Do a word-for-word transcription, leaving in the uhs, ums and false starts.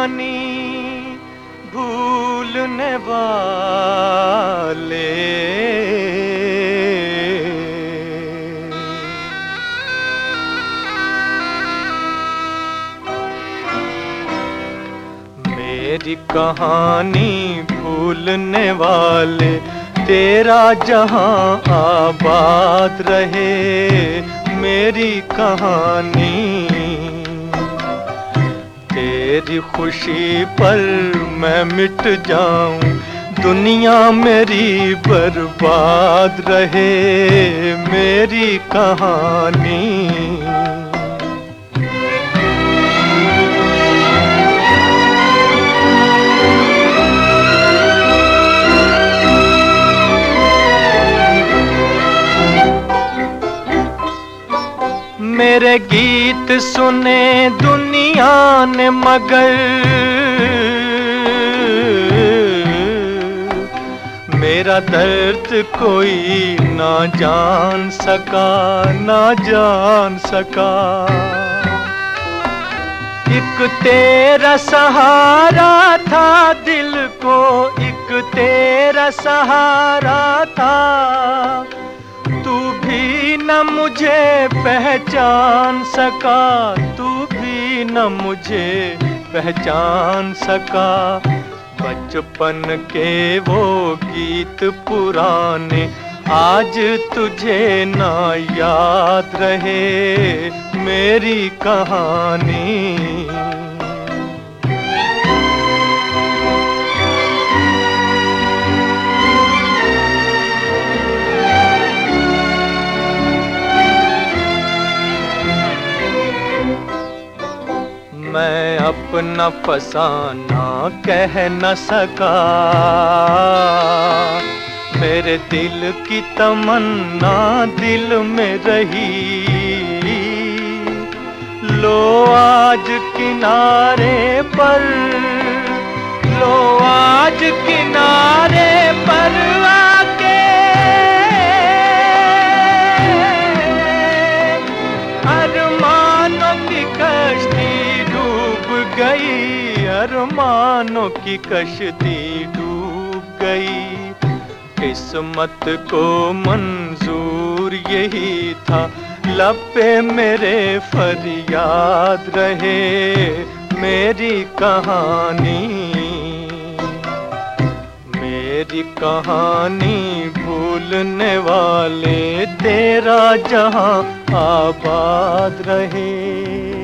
कहानी भूलने वाले। मेरी कहानी भूलने वाले, तेरा जहां आबाद रहे। मेरी कहानी तेरी खुशी पर मैं मिट जाऊं, दुनिया मेरी बर्बाद रहे। मेरी कहानी मेरे गीत सुने दुनिया ने मगर मेरा दर्द कोई ना जान सका, ना जान सका। एक तेरा सहारा था दिल को, एक तेरा सहारा था। तू भी न मुझे पहचान सका, तू भी न मुझे पहचान सका। बचपन के वो गीत पुराने आज तुझे ना याद रहे। मेरी कहानी मैं अपना फसाना कह न सका, मेरे दिल की तमन्ना दिल में रही। लो आज किनारे पर, लो आज किनारे पर आके अरमानों की कश्ती गई, अरमानों की कश्ती डूब गई। किस्मत को मंजूर यही था, लब पे मेरे फरियाद रहे। मेरी कहानी मेरी कहानी भूलने वाले, तेरा जहां आबाद रहे।